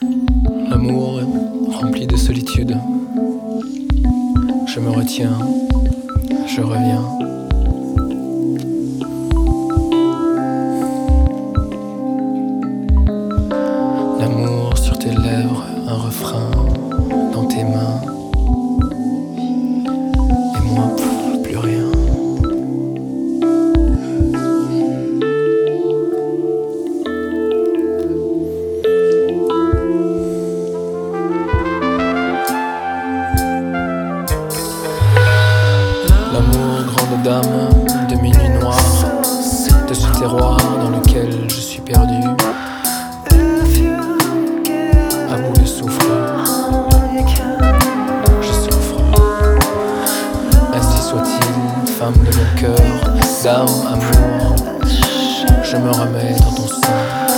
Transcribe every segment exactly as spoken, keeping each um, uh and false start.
L'amour rempli de solitude. Je me retiens, je reviens. L'amour sur tes lèvres, un refrain dans tes mains. Et moi, pff, plus rien. L'amour, grande dame de minuit noir, de ce terroir dans lequel je suis perdu. À bout de souffle, je souffre. Ainsi soit-il, femme de mon cœur, dame, amour, je me remets dans ton sein.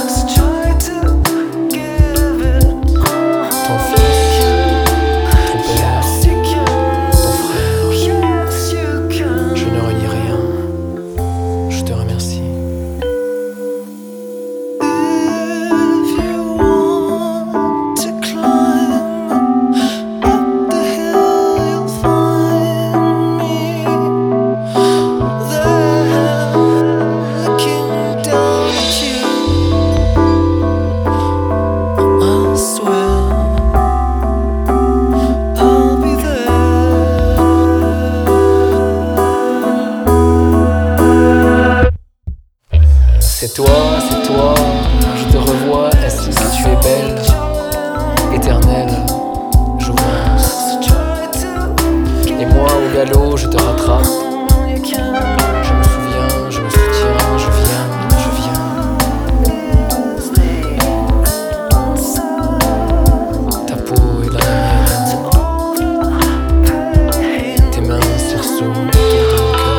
Ton fils, ton père, ton frère, je ne renie rien, je te remercie. C'est toi, c'est toi, je te revois, est-ce que tu es belle, éternelle, jouvence. Et moi au galop, je te rattrape. Je me souviens, je me soutiens, je viens, je viens. Ta peau est dans la mienne, tes mains cerceaux autour de mon cœur.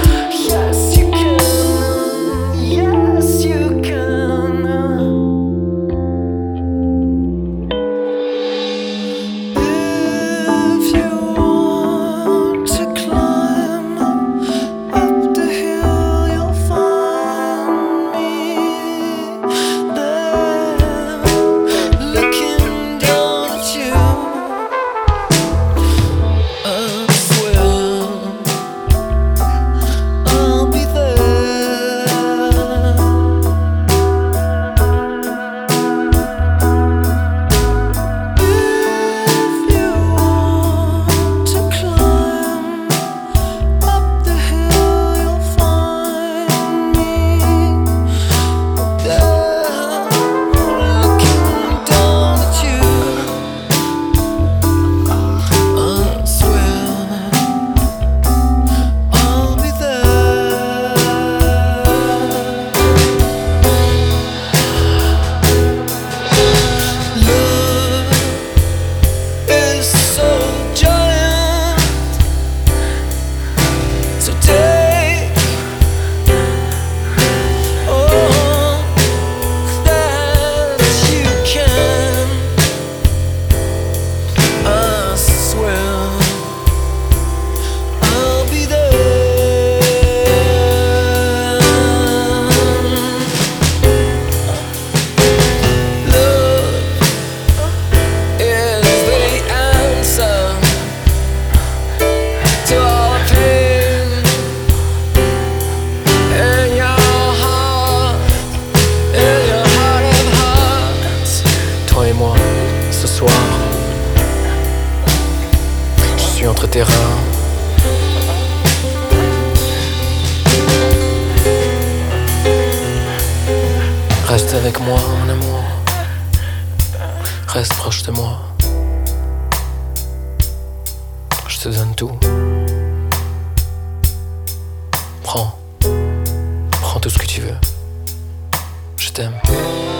Ce soir, je suis entre tes reins. Reste avec moi, mon amour. Reste proche de moi. Je te donne tout. Prends. Prends tout ce que tu veux. Je t'aime.